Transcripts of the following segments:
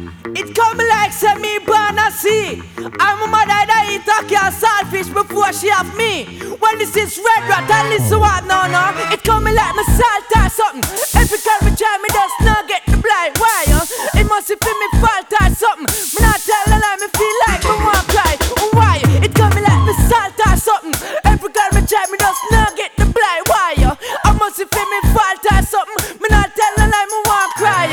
It come like say me born a sea. I'm a mother that eat a can saltfish before she have me. When this is red rat and this what no. It come like me salt or something. Every time me try me just not get the blind. Why? It must be me fault or something. Me not tell a lie, me feel like me want cry. Why? It come like me salt or something. Every time me try me just not get the blind. Why? I must be me fault or something. Me not tell a lie, me want cry.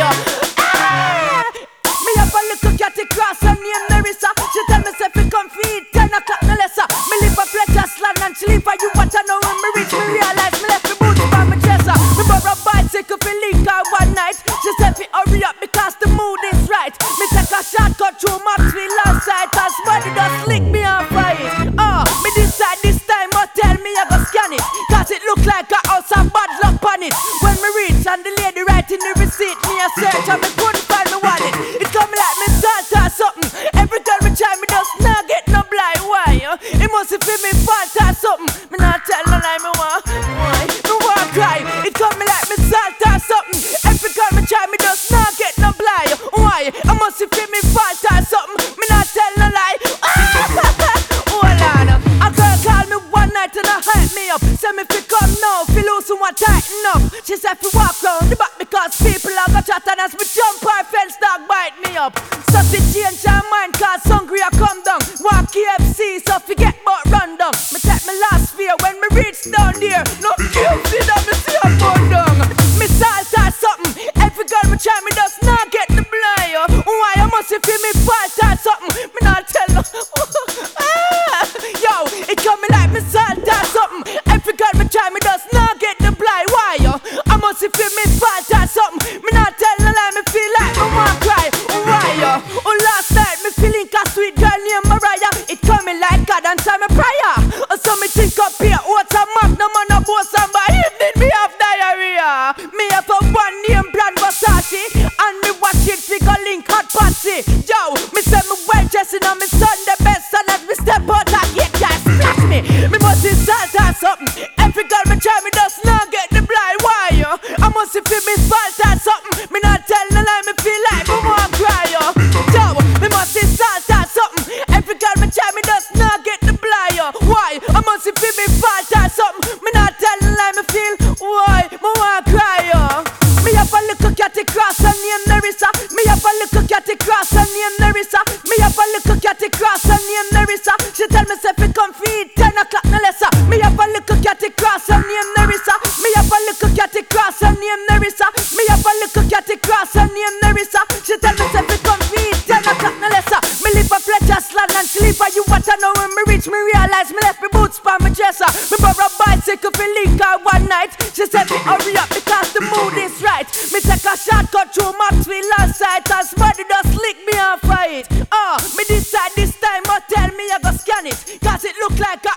Me have a little catty cross and name Nerissa. She tell me say fi come feed 10 o'clock no lesser. Me live a Fletcher's land and she live for you what I know. When me reach me realize me left me boots by my dresser. Me borrow a bicycle fi link her one night. She said fi hurry up because the mood is right. Me take a shortcut through Maxfield outside cause somebody just lick me off by it. Me decide this time but tell me I go scan it cause it look like a house and bad luck on it. When me reach and the lady writing the receipt, me a search and me couldn't find me wallet. It come like me salt or something. Every time me try me just not get no blind. Why? It must be me fault or something. Me not tell no lie, me want. Why? Me want cry. It come like me salt or something. Every time me try me just not get no blind. Why? I must be me fault or something. Me not tell no lie. Hold on. A girl call me one night and hype me up. Say me fi come now, fi lose and want tighten up. She said fi walk round the back because people are got chat and as me jump her fence dog bite me up. So she change her mind cause hungry I come down. Want KFC so forget about run down. Me take me last fear when me reach down there. No KFC that me see a burn down. Me salt or something. Every girl me try me does not get the blind. Why I must fi me fault or something. Me not tell no. Yo, it come me like me salt or something. Every girl me try me does not get the blind. Why I must fi me fault or something. Me not tell no lie, me feel like me want cry. Why last night me feeling a sweet girl named Mariah. It coming like God answer me prayer. So me think up here, what's a magnum and a boss and by evening me have diarrhea. Me have a one name brand Versace and me watch it figure link hot patsy. Yo, me say me well dressing on me Sunday best and as me step out and get guys splash me. Me must insult or something. Every girl me try me does not get the blind. Why I must feel me fault or something. Me not tell no lie, me feel like me want cry. Yo, me must insult or something. Every girl me try me does not get the blind. Why I must feel me fault or something. Me not tell no lie, me feel why me want cry. Me have a little catty cross and name Nerissa. Me have a little catty cross and name Nerissa. Me have a little catty cross and name Nerissa. She tell me say fi come feed 10 o'clock no lesser. Me have a little catty cross and name Nerissa. Me have a little catty cross and name Nerissa. Me have a little catty cross and name Nerissa. She tell me say fi come feed 10 o'clock no lesser. Me live a Fletcher's land and she live for you what I know. When me reach me realize me left me boots by my dresser. Me borrow a bicycle fi link her one night. She said me hurry up because the mood is right. Me take a shortcut through Maxfield outside cause somebody just lick me off for it. Me decide this time but tell me I go scan it cause it look like a